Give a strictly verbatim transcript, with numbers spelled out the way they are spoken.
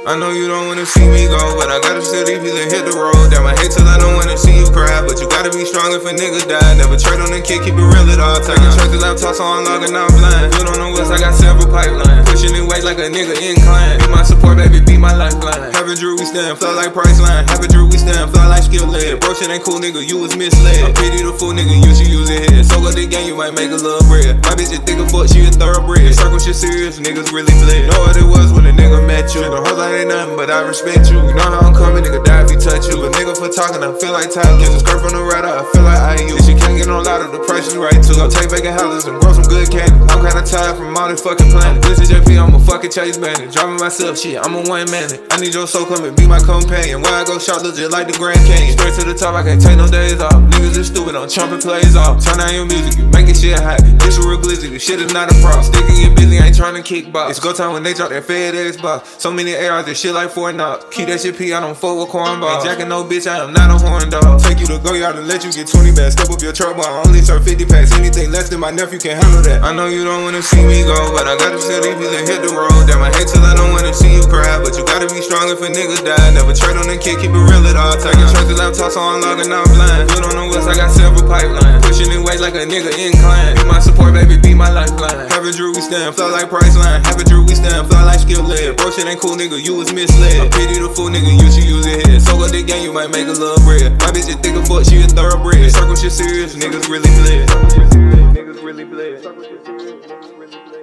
I know you don't wanna see me go, but I gotta still leave you and hit the road. Damn, I hate till I don't wanna see you cry, but you gotta be strong if a nigga die. Never trade on the kid, keep it real at all times. Check the laptop, so I'm logging out blind. You don't know what's, I got several pipelines. Pushing it weight like a nigga incline. Be my support, baby, be my lifeline. Having Drew, we stand, fly like Priceline. Having Drew, we stand, fly like skill led. Bro, shit ain't cool, nigga, you was misled. I pity the fool, nigga, you should use your head. So good the game, you might make a little bread. My bitch is thick as fuck, she a thoroughbred. Circle shit serious, niggas really bled. Know what it was when a nigga met you. The whole lot ain't nothing, but I respect you. You know how I'm coming, nigga, die if you touch you. But nigga for talking, I feel like Tyler. Kiss a skirt from the radar, I feel like I U. If she can't get on louder, the price is right too. Go take vacant houses and grow some good candy. I'm kinda tired from all this fucking planning. This is J P, I'm a fucking chase bandit. Driving myself, shit, I'm a one man. I need your soul, come and be my companion. Where I go, shot legit like the Grand Canyon. Straight to the top, I can't take no days off. Niggas is stupid, on trumpet plays off. Turn down your music, you making shit hot. This a real glizzy, this shit is not a prop. Sticking get busy, I ain't trying to kickbox. It's go time when they drop that FedEx box. So many A Rs, this shit like Fort Knox. Keep that shit P, I don't fuck with cornball. Ain't jacking no bitch, I am not a horn dog. Take you to go yard and let you get twenty bags. Step up your truck, but I only serve fifty packs. Anything less than my nephew can handle that. I know you don't wanna see me go, but I gotta still leave you and hit the road. Damn, I hate till I don't wanna see you cry, but you gotta be strong if a nigga die. Never trade on the kid, keep it real at all times. Check the laptop, so I'm logging out blind. You don't know what's, I got several pipelines. Pushing it weight like a nigga incline. Be my support, baby, be my lifeline. Having Drew, we stand, fly like Priceline. Having Drew, we stand, fly like skill led. Bro, shit ain't cool, nigga, you was misled. I pity the fool, nigga, you should use your head. So good the game, you might make a little bread. My bitch is thick as fuck, she a thoroughbred. Circle shit serious, niggas really bled. Niggas really bled.